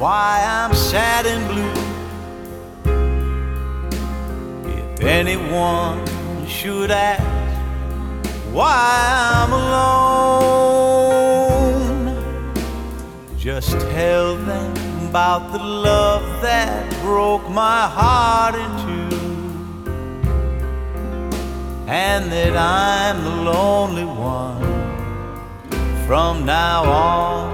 why I'm sad and blue. If anyone should ask why I'm alone, just tell them about the love that broke my heart in two, and that I'm the lonely one from now on.